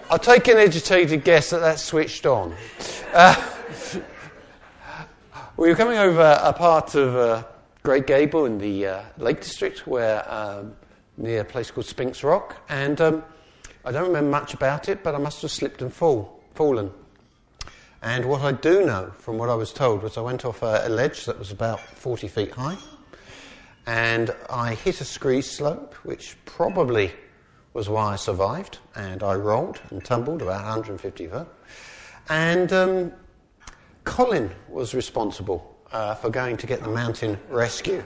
I'll take an educated guess that that's switched on. We were coming over a part of Great Gable in the Lake District, where near a place called Spinks Rock, and I don't remember much about it, but I must have slipped and fallen. And what I do know, from what I was told, was I went off a ledge that was about 40 feet high, and I hit a scree slope, which probably was why I survived, and I rolled and tumbled about 150 foot. And Colin was responsible for going to get the mountain rescue.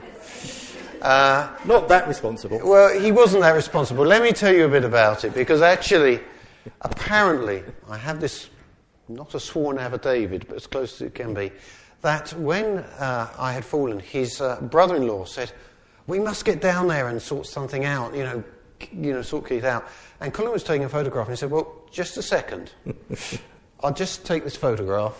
Not that responsible. Well, he wasn't that responsible. Let me tell you a bit about it, because actually, apparently, I have this, not a sworn affidavit, but as close as it can be, that when I had fallen, his brother-in-law said, "We must get down there and sort something out, sort it out." And Colin was taking a photograph, and he said, "Well, just a second. I'll just take this photograph."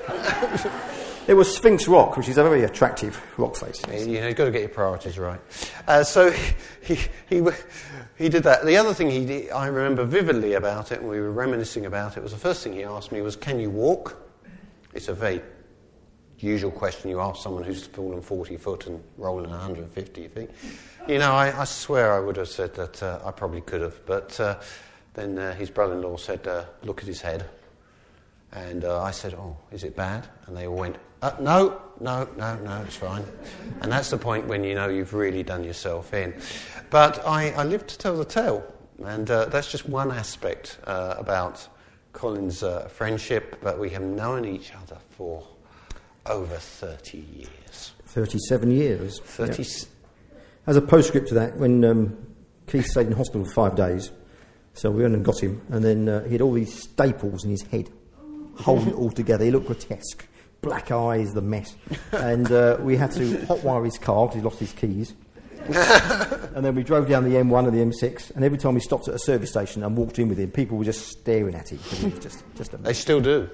It was Sphinx Rock, which is a very attractive rock face. You've got to get your priorities right. So he did that. The other thing he did, I remember vividly about it, and we were reminiscing about it, was the first thing he asked me was, "Can you walk?" It's a very usual question you ask someone who's fallen 40 foot and rolling 150 feet. I swear I would have said that I probably could have, but then his brother-in-law said, "Look at his head." And I said, "Oh, is it bad?" And they all went, no, it's fine. And that's the point when you know you've really done yourself in. But I live to tell the tale, and that's just one aspect about Colin's friendship, but we have known each other for over 30 years. 37 years. 30. Yeah. As a postscript to that, when Keith stayed in hospital for 5 days, so we went and got him, and then he had all these staples in his head, holding it all together. He looked grotesque. Black eyes, the mess. And we had to hotwire his car because he lost his keys. And then we drove down the M1 and the M6, and every time we stopped at a service station and walked in with him, people were just staring at him. It was just a They still do.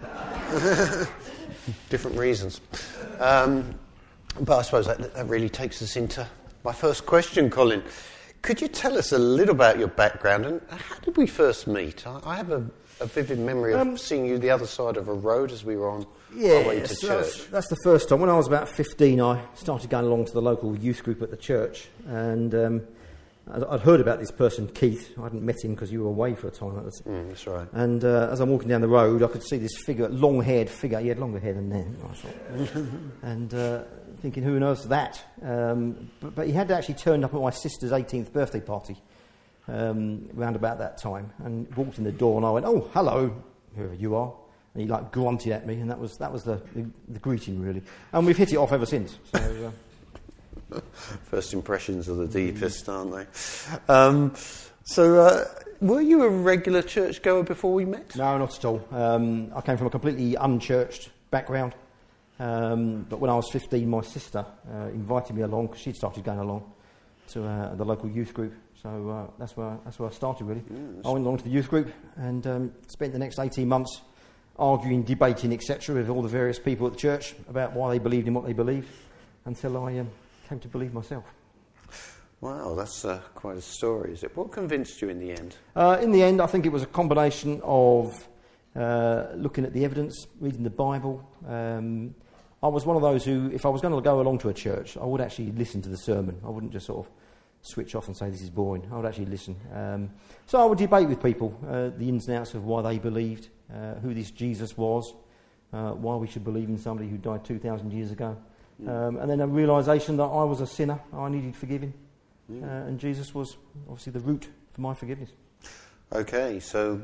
Different reasons. But I suppose that really takes us into my first question, Colin. Could you tell us a little about your background, and how did we first meet? I have a vivid memory of seeing you the other side of a road as we were on our way to church. That's the first time. When I was about 15, I started going along to the local youth group at the church, and I'd heard about this person, Keith. I hadn't met him because you were away for a time. That's right. And as I'm walking down the road, I could see this figure, long-haired figure. He had longer hair than then, I thought. And thinking, who knows that? But he had actually turned up at my sister's 18th birthday party round about that time, and walked in the door, and I went, "Oh, hello, whoever you are." And he grunted at me, and that was the greeting, really. And we've hit it off ever since. So, first impressions are the deepest, aren't they? So were you a regular churchgoer before we met? No, not at all. I came from a completely unchurched background. But when I was 15, my sister invited me along because she'd started going along to the local youth group. So that's where I started, really. Yes. I went along to the youth group and spent the next 18 months arguing, debating, etc., with all the various people at the church about why they believed in what they believed, until I came to believe myself. Wow, that's quite a story, is it? What convinced you in the end? In the end, I think it was a combination of looking at the evidence, reading the Bible. I was one of those who, if I was going to go along to a church, I would actually listen to the sermon. I wouldn't just sort of switch off and say, "This is boring." I would actually listen. So I would debate with people the ins and outs of why they believed, who this Jesus was, why we should believe in somebody who died 2,000 years ago. And then a realisation that I was a sinner, I needed forgiving, and Jesus was obviously the root for my forgiveness. Okay, so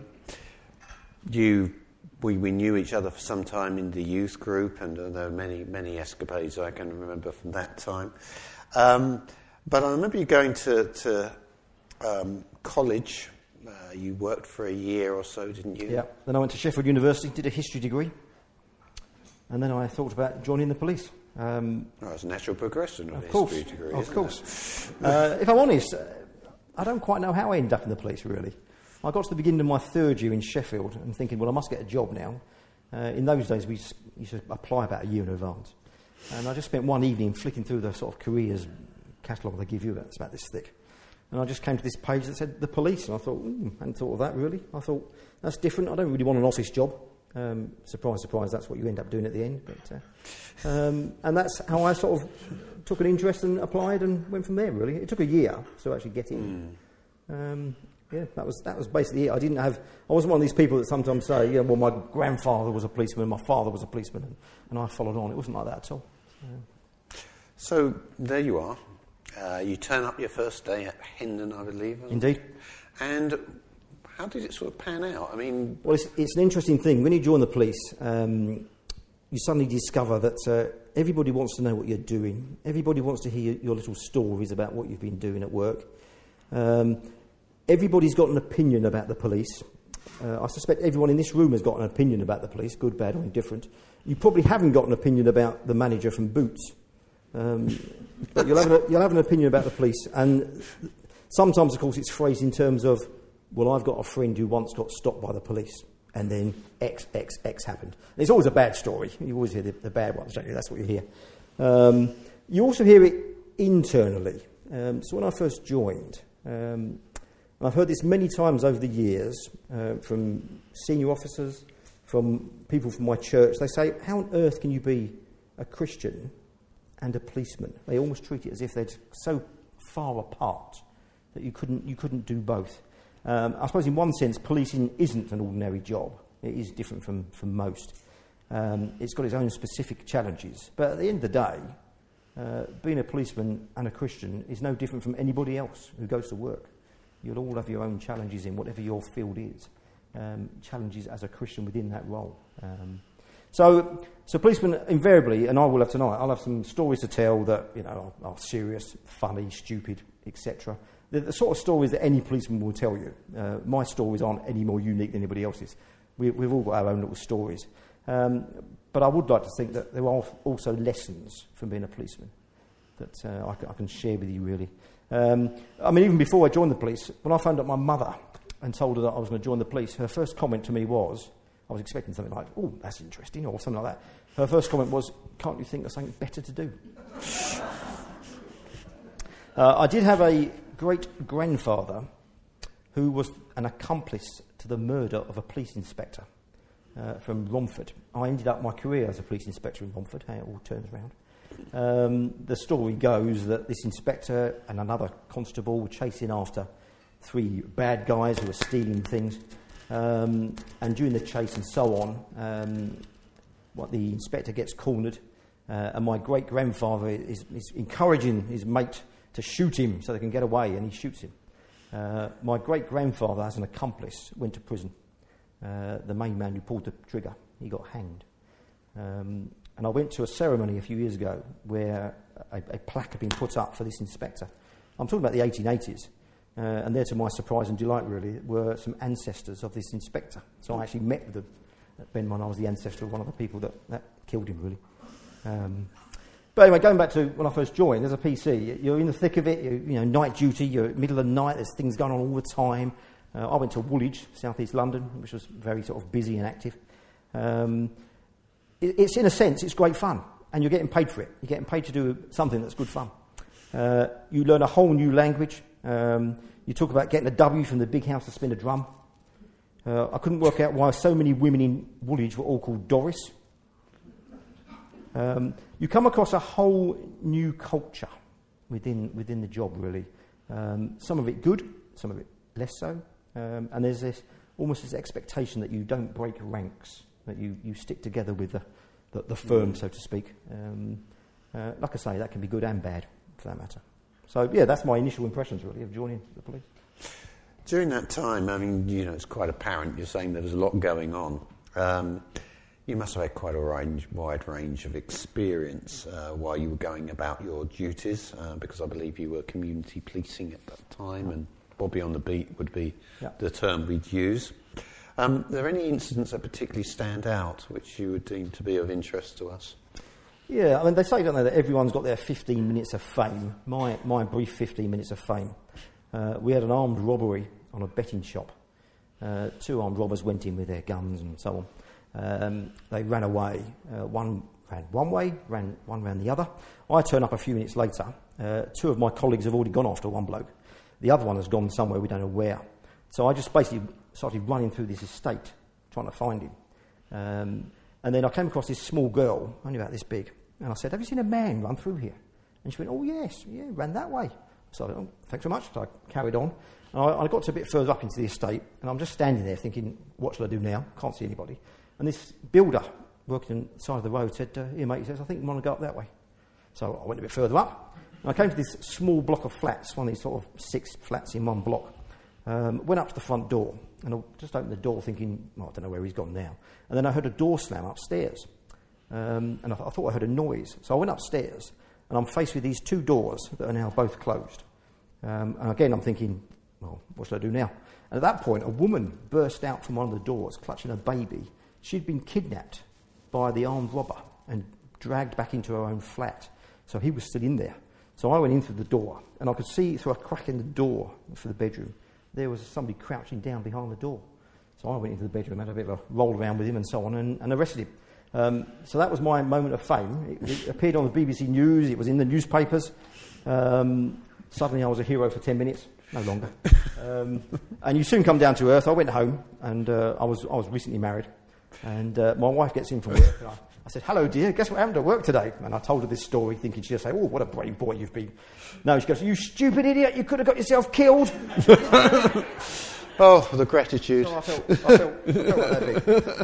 we knew each other for some time in the youth group, and there were many escapades I can remember from that time. But I remember you going to college. You worked for a year or so, didn't you? Yeah. Then I went to Sheffield University, did a history degree, and then I thought about joining the police. It's a natural progression of a history degree. Of course. If I'm honest, I don't quite know how I ended up in the police, really. I got to the beginning of my third year in Sheffield and thinking, well, I must get a job now. In those days, we used to apply about a year in advance. And I just spent one evening flicking through the sort of careers catalogue they give you. It's about this thick. and I just came to this page that said the police, and I thought, I hadn't thought of that really. I thought, that's different. I don't really want an office job. Surprise, surprise, that's what you end up doing at the end. But, and that's how I sort of took an interest and applied and went from there, really. It took a year to actually get in. That was basically it. I wasn't one of these people that sometimes say, well, my grandfather was a policeman, my father was a policeman, and I followed on. It wasn't like that at all. So there you are. You turn up your first day at Hendon, I believe. Indeed. And how did it sort of pan out? I mean... Well, it's an interesting thing. When you join the police, you suddenly discover that everybody wants to know what you're doing. Everybody wants to hear your little stories about what you've been doing at work. Everybody's got an opinion about the police. I suspect everyone in this room has got an opinion about the police, good, bad or indifferent. You probably haven't got an opinion about the manager from Boots. But you'll have an opinion about the police. And sometimes, of course, it's phrased in terms of, well, I've got a friend who once got stopped by the police, and then X happened. And it's always a bad story. You always hear the bad ones, don't you? That's what you hear. You also hear it internally. So when I first joined, I've heard this many times over the years from senior officers, from people from my church. They say, how on earth can you be a Christian and a policeman? They almost treat it as if they're so far apart that you couldn't do both. I suppose in one sense, policing isn't an ordinary job. It is different from most. It's got its own specific challenges. But at the end of the day, being a policeman and a Christian is no different from anybody else who goes to work. You'll all have your own challenges in whatever your field is. Challenges as a Christian within that role. So policemen invariably, and I will have tonight, I'll have some stories to tell that are serious, funny, stupid, etc. The sort of stories that any policeman will tell you. My stories aren't any more unique than anybody else's. We've all got our own little stories. But I would like to think that there are also lessons from being a policeman that I can share with you, really. Even before I joined the police, when I phoned up my mother and told her that I was going to join the police, her first comment to me was, I was expecting something like, oh, that's interesting, or something like that. Her first comment was, can't you think of something better to do? I did have a great-grandfather who was an accomplice to the murder of a police inspector from Romford. I ended up my career as a police inspector in Romford, how it all turns around. The story goes that this inspector and another constable were chasing after 3 bad guys who were stealing things. And during the chase and so on, the inspector gets cornered, and my great-grandfather is encouraging his mate to shoot him so they can get away, and he shoots him. My great-grandfather, as an accomplice, went to prison. The main man who pulled the trigger, he got hanged. And I went to a ceremony a few years ago where a plaque had been put up for this inspector. I'm talking about the 1880s. And there, to my surprise and delight, really, were some ancestors of this inspector. So I actually met with them at Benmont. I was the ancestor of one of the people that killed him, really. But anyway, going back to when I first joined, as a PC, you're in the thick of it, night duty, you're middle of the night, there's things going on all the time. I went to Woolwich, southeast London, which was very sort of busy and active. It's, in a sense, it's great fun, and you're getting paid for it. You're getting paid to do something that's good fun. You learn a whole new language. You talk about getting a W from the big house to spin a drum. I couldn't work out why so many women in Woolwich were all called Doris. You come across a whole new culture within the job, really. Some of it good, some of it less so. And there's almost this expectation that you don't break ranks, that you stick together with the firm, so to speak. Like I say, that can be good and bad, for that matter. So, yeah, that's my initial impressions, really, of joining the police. During that time, it's quite apparent, you're saying there was a lot going on. You must have had quite a wide range of experience while you were going about your duties, because I believe you were community policing at that time, and Bobby on the beat would be the term we'd use. Are there any incidents that particularly stand out, which you would deem to be of interest to us? Yeah, they say, don't they, that everyone's got their 15 minutes of fame. My brief 15 minutes of fame. We had an armed robbery on a betting shop. 2 armed robbers went in with their guns and so on. They ran away. One ran one way, one ran the other. I turn up a few minutes later. 2 of my colleagues have already gone after one bloke. The other one has gone somewhere, we don't know where. So I just basically started running through this estate, trying to find him. And then I came across this small girl, only about this big, and I said, have you seen a man run through here? And she went, oh yes, yeah, ran that way. So I went, oh, thanks very much. So I carried on. And I got to a bit further up into the estate, and I'm just standing there thinking, what shall I do now? Can't see anybody. And this builder working on the side of the road said, here mate, he says, I think you want to go up that way. So I went a bit further up, and I came to this small block of flats, one of these sort of 6 flats in one block. Went up to the front door, and I just opened the door thinking, I don't know where he's gone now. And then I heard a door slam upstairs, and I thought I heard a noise. So I went upstairs, and I'm faced with these 2 doors that are now both closed. And again, I'm thinking, well, what should I do now? And at that point, a woman burst out from one of the doors, clutching a baby. She'd been kidnapped by the armed robber and dragged back into her own flat. So he was still in there. So I went in through the door, and I could see through a crack in the door for the bedroom, there was somebody crouching down behind the door. So I went into the bedroom, had a bit of a roll around with him and so on, and arrested him. So that was my moment of fame. It appeared on the BBC News, it was in the newspapers. Suddenly I was a hero for 10 minutes, no longer. And you soon come down to earth. I went home, and I was recently married, and my wife gets in from work, and I said, hello dear, guess what happened at work today? And I told her this story thinking she'd say, oh, what a brave boy you've been. No, she goes, you stupid idiot, you could have got yourself killed. Oh, the gratitude. So I felt like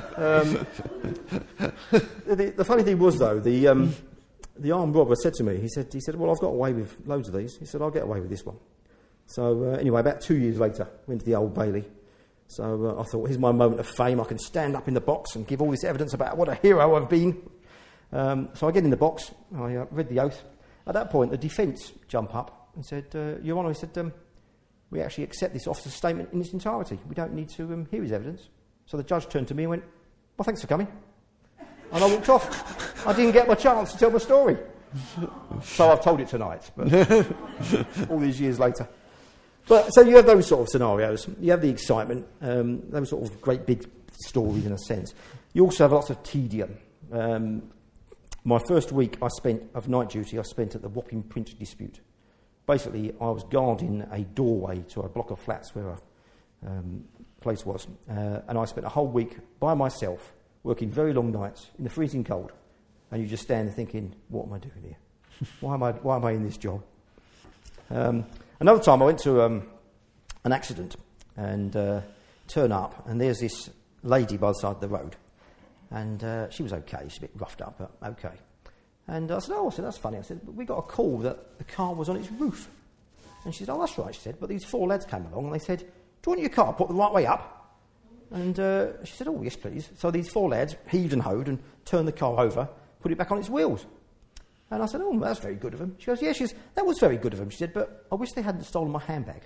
that. The funny thing was, though, the armed robber said to me, he said, well, I've got away with loads of these. He said, I'll get away with this one. So anyway, about 2 years later, went to the Old Bailey. So I thought, here's my moment of fame. I can stand up in the box and give all this evidence about what a hero I've been. So I get in the box. I read the oath. At that point, the defence jump up and said, Your Honour, he said, we actually accept this officer's statement in its entirety. We don't need to hear his evidence. So the judge turned to me and went, well, thanks for coming. And I walked off. I didn't get my chance to tell my story. So I've told it tonight, but all these years later. But so you have those sort of scenarios. You have the excitement, those sort of great big stories in a sense. You also have lots of tedium. My first week of night duty I spent at the Wapping Print dispute. Basically, I was guarding a doorway to a block of flats where a place was, and I spent a whole week by myself, working very long nights in the freezing cold. And you just stand there thinking, what am I doing here? Why am I in this job? Another time I went to an accident and turn up, and there's this lady by the side of the road, and she was okay. She's a bit roughed up, but okay. And I said, that's funny. I said, but we got a call that the car was on its roof. And she said, oh, that's right, she said, but these 4 lads came along and they said, do you want your car put the right way up? And she said, oh, yes, please. So these 4 lads heaved and hoed and turned the car over, put it back on its wheels. And I said, oh, that's very good of them. She goes, yeah, that was very good of them. She said, but I wish they hadn't stolen my handbag.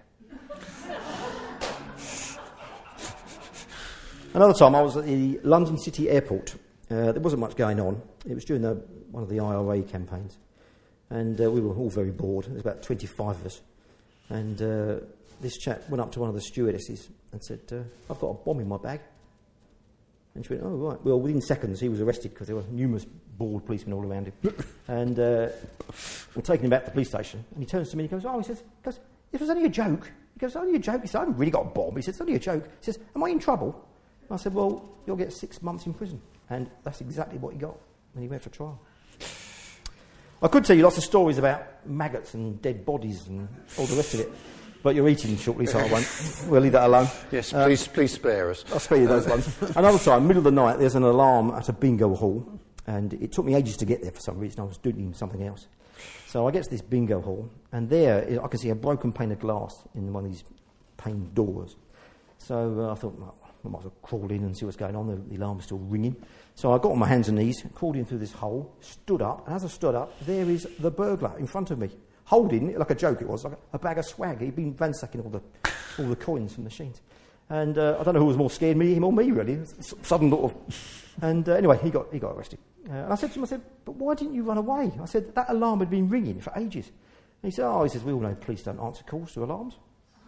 Another time I was at the London City Airport. There wasn't much going on. It was during one of the IRA campaigns. And we were all very bored. There was about 25 of us. And this chap went up to one of the stewardesses and said, I've got a bomb in my bag. And she went, oh, right. Well, within seconds, he was arrested because there were numerous bored policemen all around him. And we're taking him back to the police station. And he turns to me and he goes, he says, this was only a joke. He goes, only a joke? He said, I haven't really got a bomb. He said, it's only a joke. He says, am I in trouble? And I said, well, you'll get 6 months in prison. And that's exactly what he got when he went for trial. I could tell you lots of stories about maggots and dead bodies and all the rest of it. But you're eating shortly, so I won't. We'll leave that alone. Yes, please spare us. I'll spare you those ones. Another time, middle of the night, there's an alarm at a bingo hall, and it took me ages to get there for some reason. I was doing something else. So I get to this bingo hall, and there I can see a broken pane of glass in one of these pane doors. So I thought, well, I might as well crawl in and see what's going on. The alarm was still ringing. So I got on my hands and knees, crawled in through this hole, stood up, and as I stood up, there is the burglar in front of me, holding, like a joke it was, like a bag of swag. He'd been ransacking all the coins from the machines. And I don't know who was more scared, him or me, really. Sudden sort of... And anyway, he got arrested. And I said to him, but why didn't you run away? I said, that alarm had been ringing for ages. And he said, we all know police don't answer calls to alarms.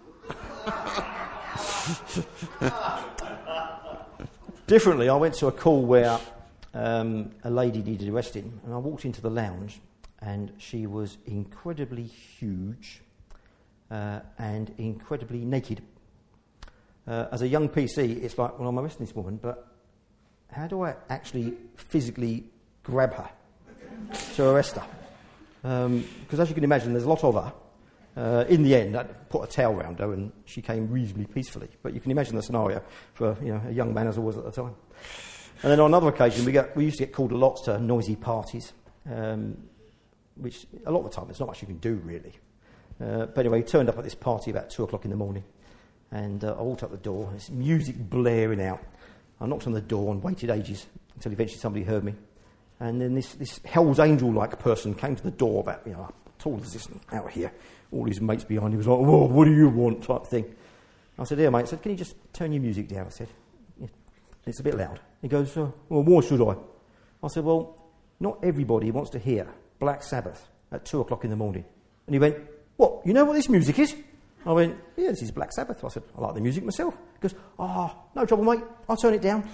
Differently, I went to a call where a lady needed arresting, and I walked into the lounge, and she was incredibly huge, and incredibly naked. As a young PC, it's like, well, I'm arresting this woman, but how do I actually physically grab her to arrest her? Because as you can imagine, there's a lot of her. In the end, I put a towel around her and she came reasonably peacefully. But you can imagine the scenario for a young man as I was at the time. And then on another occasion, we used to get called a lot to noisy parties, which a lot of the time there's not much you can do really. But anyway, we turned up at this party about 2 o'clock in the morning, and I walked up the door, and there's music blaring out. I knocked on the door and waited ages until eventually somebody heard me. And then this Hell's Angel-like person came to the door about, tall as this out here. All his mates behind him was like, "Whoa, what do you want?" type thing. I said, "Here, mate." I said, "Can you just turn your music down?" I said, "Yeah, it's a bit loud." He goes, "Well, why should I?" I said, "Well, not everybody wants to hear Black Sabbath at 2 o'clock in the morning." And he went, "What, you know what this music is?" I went, "Yeah, this is Black Sabbath." I said, "I like the music myself." He goes, "No trouble, mate. I'll turn it down."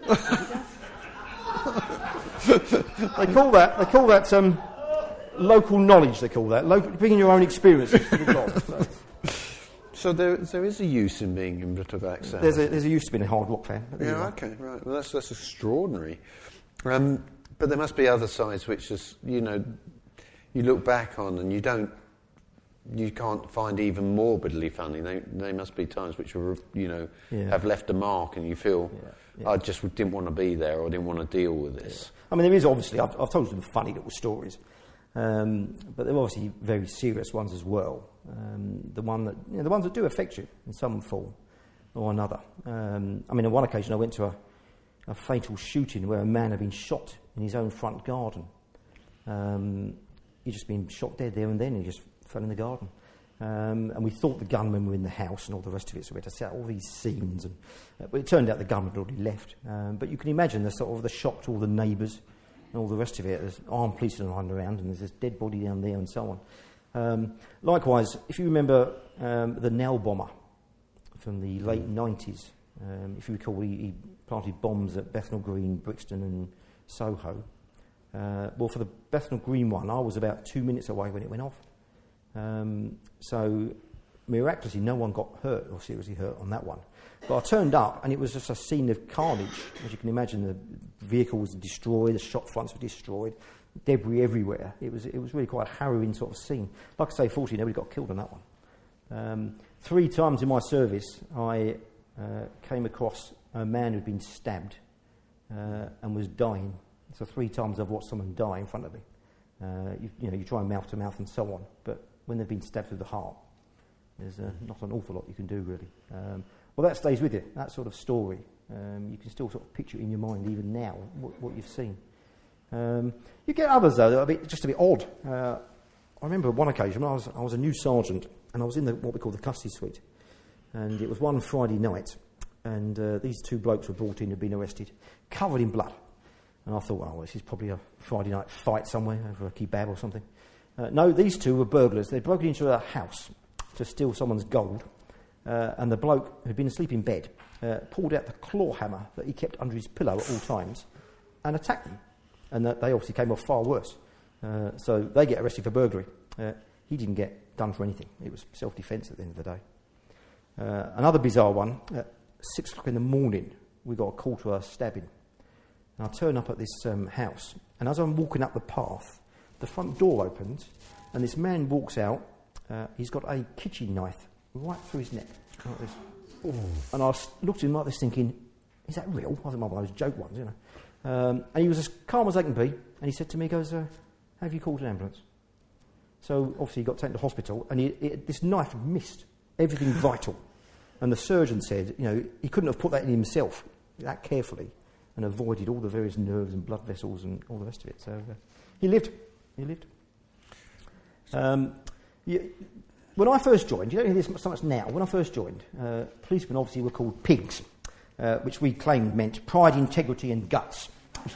They call that local knowledge, they call that. Bringing your own experiences to the job. So there is a use in being into Black Sabbath. There's a use to being a hard rock fan. Yeah, okay, right. Well, that's extraordinary. But there must be other sides which is, you look back on and you can't find even morbidly funny. They must be times which are, have left a mark, and you feel, I just didn't want to be there, or didn't want to deal with this. Yeah. I mean, there is obviously, I've told you some funny little stories, but there are obviously very serious ones as well. The ones that do affect you in some form or another. On one occasion I went to a fatal shooting where a man had been shot in his own front garden. He'd just been shot dead there and then. He just fell in the garden. And we thought the gunmen were in the house and all the rest of it, so we had to set all these scenes. But it turned out the gunmen had already left. But you can imagine the shock to all the neighbours and all the rest of it. There's armed policemen running around, and there's this dead body down there and so on. Likewise, if you remember the Nell bomber from the late 90s, if you recall, he planted bombs at Bethnal Green, Brixton and Soho. Well, for the Bethnal Green one, I was about 2 minutes away when it went off. So miraculously, no one got hurt or seriously hurt on that one. But I turned up, and it was just a scene of carnage. As you can imagine, the vehicle was destroyed, the shop fronts were destroyed, debris everywhere. It was really quite a harrowing sort of scene. Like I say, fortunately, nobody got killed on that one. 3 times in my service, I came across a man who'd been stabbed and was dying. So 3 times I've watched someone die in front of me. You try mouth to mouth and so on, but when they've been stabbed through the heart, there's not an awful lot you can do really. Well, that stays with you, that sort of story. You can still sort of picture it in your mind even now, what you've seen. You get others though that are just a bit odd. I remember one occasion I was a new sergeant, and I was in what we call the custody suite, and it was one Friday night, and these 2 blokes were brought in, had been arrested, covered in blood. And I thought, this is probably a Friday night fight somewhere over a kebab or something. No, these 2 were burglars. They'd broken into a house to steal someone's gold, and the bloke who'd been asleep in bed pulled out the claw hammer that he kept under his pillow at all times and attacked them. And they obviously came off far worse. So they get arrested for burglary. He didn't get done for anything. It was self-defence at the end of the day. Another bizarre one, at 6 o'clock in the morning, we got a call to a stabbing. And I turn up at this house, and as I'm walking up the path, the front door opens, and this man walks out. He's got a kitchen knife right through his neck, like this. Ooh. And I looked at him like this, thinking, "Is that real?" I think one of those joke ones, And he was as calm as they can be, and he said to me, he goes, "Have you called an ambulance?" So obviously he got taken to hospital, and this knife had missed everything vital. And the surgeon said, he couldn't have put that in himself that carefully, and avoided all the various nerves and blood vessels and all the rest of it. So he lived. When I first joined, you don't hear this so much now. When I first joined, policemen obviously were called pigs, which we claimed meant pride, integrity and guts.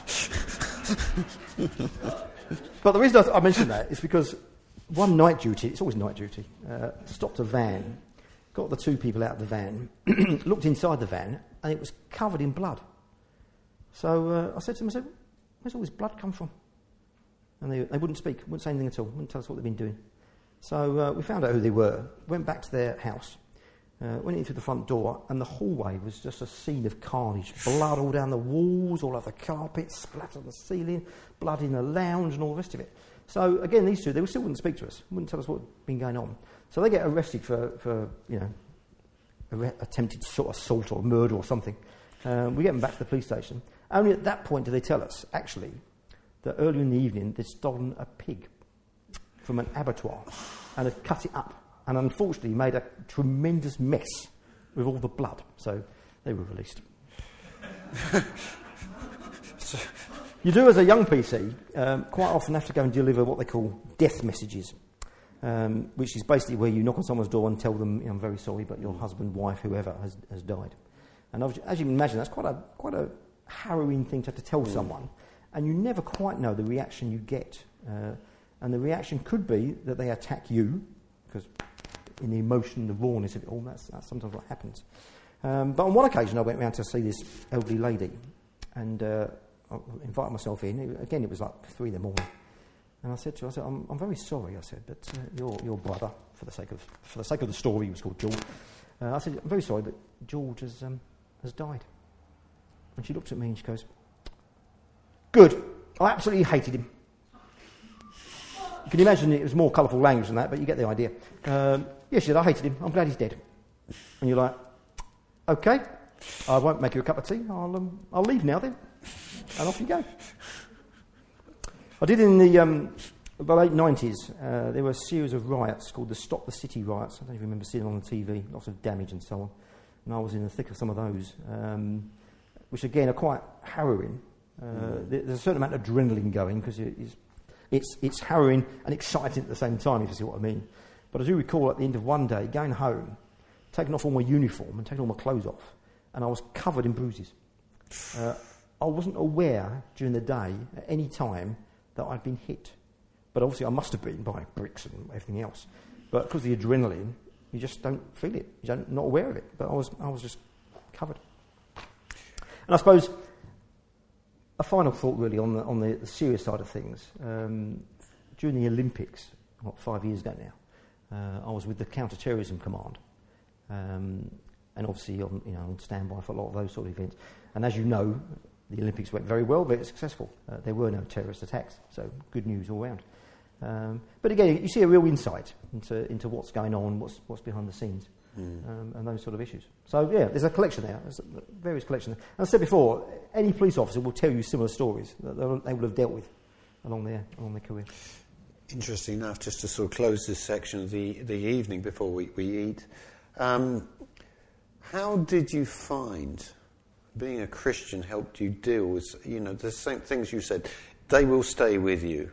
But the reason I mention that is because one night duty, it's always night duty, stopped a van, got the 2 people out of the van, looked inside the van, and it was covered in blood. So I said to them, "Where's all this blood come from?" And they wouldn't speak, wouldn't say anything at all, wouldn't tell us what they'd been doing. So we found out who they were, went back to their house, went in through the front door, and the hallway was just a scene of carnage. Blood all down the walls, all over the carpet, splattered on the ceiling, blood in the lounge and all the rest of it. So again, these two, they still wouldn't speak to us, wouldn't tell us what had been going on. So they get arrested for attempted sort of assault or murder or something. We get them back to the police station. Only at that point do they tell us, actually, that earlier in the evening they'd stolen a pig from an abattoir and had cut it up and unfortunately made a tremendous mess with all the blood. So they were released. You do, as a young PC, quite often have to go and deliver what they call death messages, which is basically where you knock on someone's door and tell them, I'm very sorry, but your husband, wife, whoever has died. And as you can imagine, that's quite a harrowing thing to have to tell someone, and you never quite know the reaction you get. And the reaction could be that they attack you, because in the emotion, the rawness of it all, that's sometimes what happens. But on one occasion, I went round to see this elderly lady, and I invited myself in. Again, it was like 3 a.m. And I said to her, I'm very sorry, I said, but your brother, for the sake of the story, he was called George. I said, I'm very sorry, but George has died. And she looked at me and she goes, good, I absolutely hated him. You can imagine it was more colourful language than that, but you get the idea. Yes, she said, I hated him, I'm glad he's dead. And you're like, okay, I won't make you a cup of tea, I'll leave now then. And off you go. I did in the late 90s, there were a series of riots called the Stop the City riots. I don't even remember seeing them on the TV, lots of damage and so on. And I was in the thick of some of those, which again are quite harrowing. There's a certain amount of adrenaline going because it's harrowing and exciting at the same time, if you see what I mean. But I do recall at the end of one day going home, taking off all my uniform and taking all my clothes off, and I was covered in bruises. I wasn't aware during the day at any time that I'd been hit. But obviously I must have been by bricks and everything else. But because of the adrenaline, you just don't feel it. You're not aware of it. But I was just covered. And I suppose a final thought really on the serious side of things. During the Olympics, 5 years ago now, I was with the Counter-Terrorism Command. And obviously on standby for a lot of those sort of events. And as you know, the Olympics went very well, very successful. There were no terrorist attacks, so good news all round. But again, you see a real insight into what's going on, what's behind the scenes, and those sort of issues. So yeah, there's a collection there, there's various collections. And I said before, any police officer will tell you similar stories that they will have dealt with along their career. Interesting enough, just to sort of close this section of the evening before we eat, how did you find being a Christian helped you deal with, the same things you said, they will stay with you.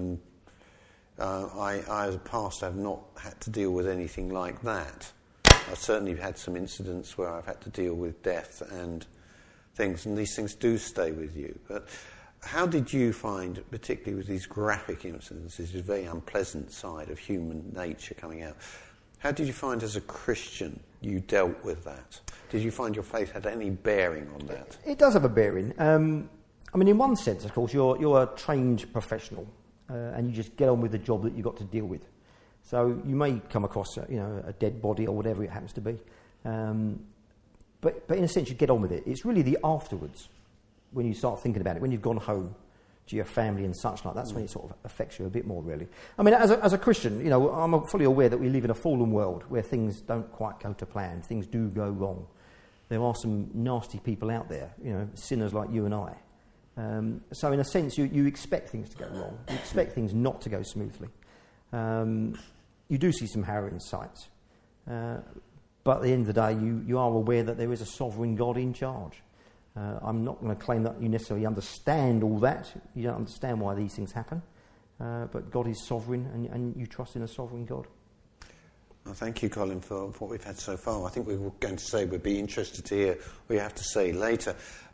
I, as a pastor, have not had to deal with anything like that. I've certainly had some incidents where I've had to deal with death and things, and these things do stay with you. But how did you find, particularly with these graphic incidents, this very unpleasant side of human nature coming out, how did you find as a Christian you dealt with that? Did you find your faith had any bearing on that? It does have a bearing. In one sense, of course, you're a trained professional, and you just get on with the job that you've got to deal with. So you may come across, a dead body or whatever it happens to be, but in a sense, you get on with it. It's really the afterwards when you start thinking about it, when you've gone home to your family and such like. That's when it sort of affects you a bit more, really. As a Christian, I'm fully aware that we live in a fallen world where things don't quite go to plan. Things do go wrong. There are some nasty people out there, sinners like you and I. So in a sense, you expect things to go wrong. You expect things not to go smoothly. You do see some harrowing sights. But at the end of the day, you are aware that there is a sovereign God in charge. I'm not going to claim that you necessarily understand all that. You don't understand why these things happen. But God is sovereign, and you trust in a sovereign God. Well, thank you, Colin, for what we've had so far. I think we were going to say we'd be interested to hear what you have to say later.